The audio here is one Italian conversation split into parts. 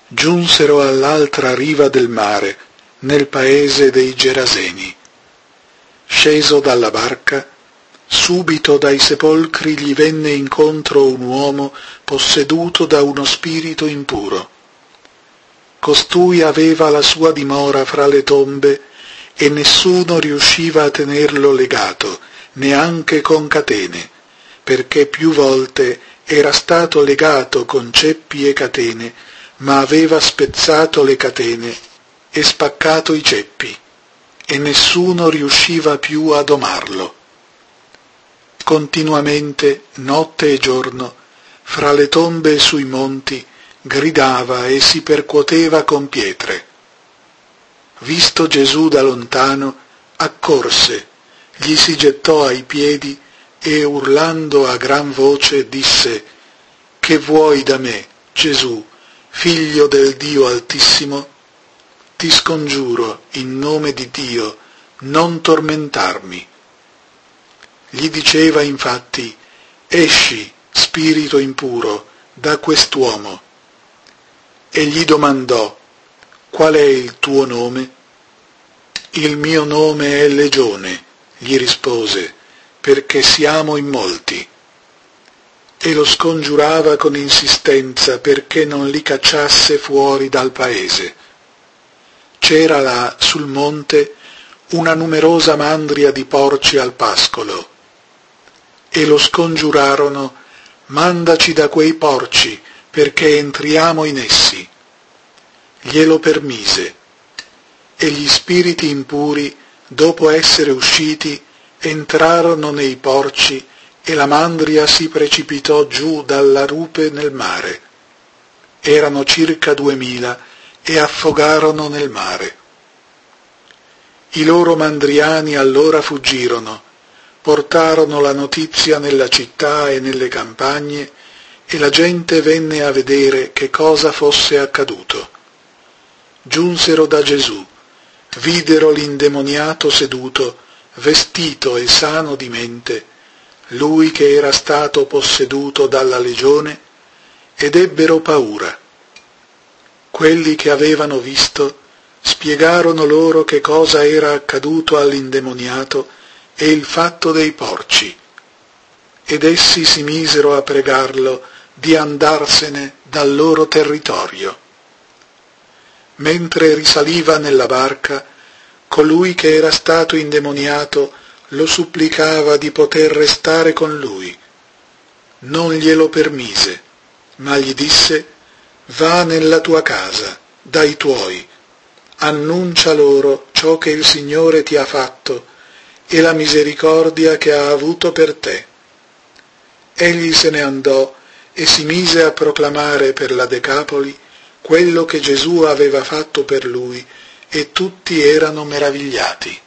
Giunsero all'altra riva del mare, nel paese dei Geraseni. Sceso dalla barca, subito dai sepolcri gli venne incontro un uomo posseduto da uno spirito impuro. Costui aveva la sua dimora fra le tombe e nessuno riusciva a tenerlo legato, neanche con catene, perché più volte era stato legato con ceppi e catene, ma aveva spezzato le catene e spaccato i ceppi, e nessuno riusciva più a domarlo. Continuamente, notte e giorno, fra le tombe e sui monti, gridava e si percuoteva con pietre. Visto Gesù da lontano, accorse, gli si gettò ai piedi e urlando a gran voce disse: «Che vuoi da me, Gesù, Figlio del Dio Altissimo? Ti scongiuro, in nome di Dio, non tormentarmi». Gli diceva infatti: «Esci, spirito impuro, da quest'uomo». E gli domandò: «Qual è il tuo nome?» «Il mio nome è Legione», gli rispose, «perché siamo in molti». E lo scongiurava con insistenza perché non li cacciasse fuori dal paese. C'era là, sul monte, una numerosa mandria di porci al pascolo. E lo scongiurarono: «Mandaci da quei porci, perché entriamo in essi». Glielo permise. E gli spiriti impuri, dopo essere usciti, entrarono nei porci e la mandria si precipitò giù dalla rupe nel mare. Erano circa 2000 e affogarono nel mare. I loro mandriani allora fuggirono, portarono la notizia nella città e nelle campagne, e la gente venne a vedere che cosa fosse accaduto. Giunsero da Gesù, videro l'indemoniato seduto, vestito e sano di mente, lui che era stato posseduto dalla legione, ed ebbero paura. Quelli che avevano visto spiegarono loro che cosa era accaduto all'indemoniato e il fatto dei porci, ed essi si misero a pregarlo di andarsene dal loro territorio. Mentre risaliva nella barca, colui che era stato indemoniato lo supplicava di poter restare con lui. Non glielo permise, ma gli disse: «Va nella tua casa, dai tuoi, annuncia loro ciò che il Signore ti ha fatto e la misericordia che ha avuto per te». Egli se ne andò e si mise a proclamare per la Decapoli quello che Gesù aveva fatto per lui, e tutti erano meravigliati.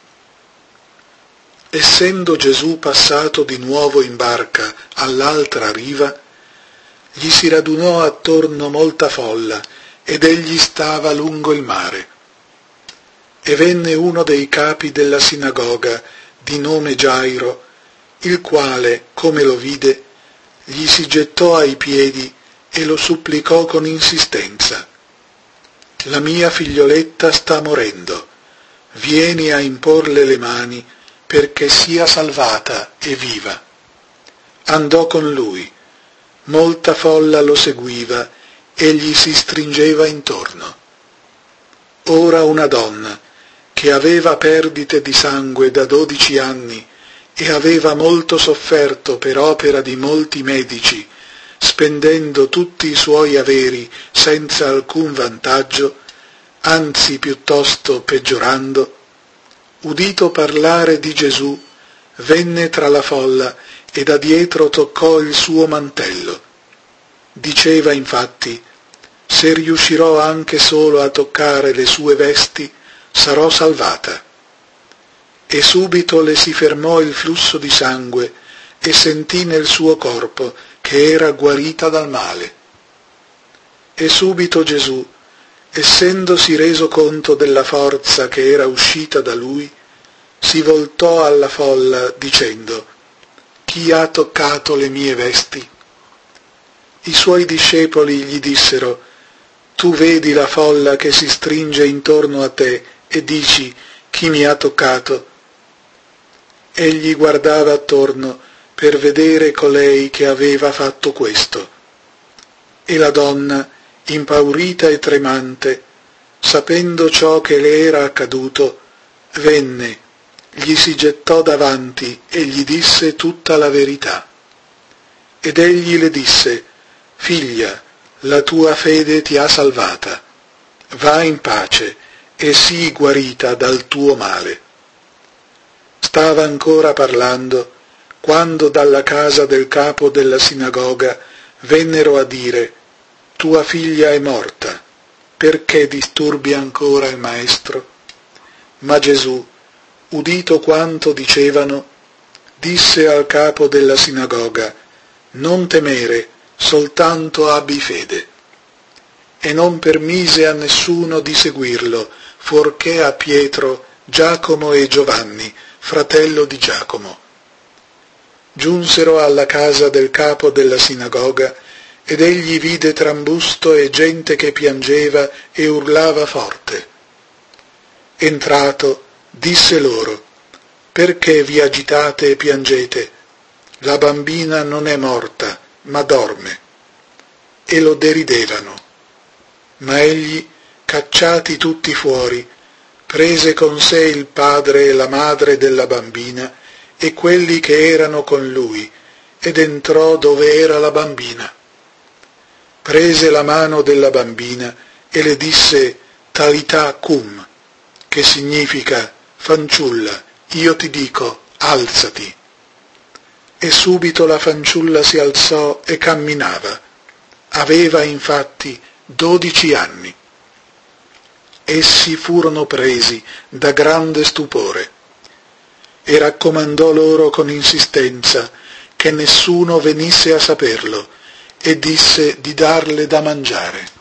Essendo Gesù passato di nuovo in barca all'altra riva, gli si radunò attorno molta folla, ed egli stava lungo il mare. E venne uno dei capi della sinagoga, di nome Gairo, il quale, come lo vide, gli si gettò ai piedi e lo supplicò con insistenza: «La mia figlioletta sta morendo, vieni a imporle le mani perché sia salvata e viva». Andò con lui, molta folla lo seguiva e gli si stringeva intorno. Ora una donna, che aveva perdite di sangue da 12 anni e aveva molto sofferto per opera di molti medici, spendendo tutti i suoi averi senza alcun vantaggio, anzi piuttosto peggiorando, udito parlare di Gesù, venne tra la folla e da dietro toccò il suo mantello. Diceva infatti: «Se riuscirò anche solo a toccare le sue vesti, sarò salvata». E subito le si fermò il flusso di sangue e sentì nel suo corpo che era guarita dal male. E subito Gesù, essendosi reso conto della forza che era uscita da lui, si voltò alla folla dicendo: «Chi ha toccato le mie vesti?» I suoi discepoli gli dissero: Tu vedi la folla che si stringe intorno a te e dici: chi mi ha toccato? Egli guardava attorno per vedere colei che aveva fatto questo. E la donna, impaurita e tremante, sapendo ciò che le era accaduto, venne, gli si gettò davanti e gli disse tutta la verità. Ed egli le disse: figlia, la tua fede ti ha salvata. Va in pace e sii guarita dal tuo male. Stava ancora parlando, quando dalla casa del capo della sinagoga vennero a dire: tua figlia è morta, perché disturbi ancora il maestro? Ma Gesù, udito quanto dicevano, disse al capo della sinagoga: non temere, soltanto abbi fede. E non permise a nessuno di seguirlo, fuorché a Pietro, Giacomo e Giovanni, fratello di Giacomo. Giunsero alla casa del capo della sinagoga, ed egli vide trambusto e gente che piangeva e urlava forte. Entrato, disse loro: perché vi agitate e piangete? La bambina non è morta, ma dorme. E lo deridevano. Ma egli, cacciati tutti fuori, prese con sé il padre e la madre della bambina e quelli che erano con lui, ed entrò dove era la bambina. Prese la mano della bambina e le disse: Talità cum, che significa: fanciulla, io ti dico, alzati. E subito la fanciulla si alzò e camminava. Aveva infatti 12 anni. Essi furono presi da grande stupore e raccomandò loro con insistenza che nessuno venisse a saperlo, e disse di darle da mangiare.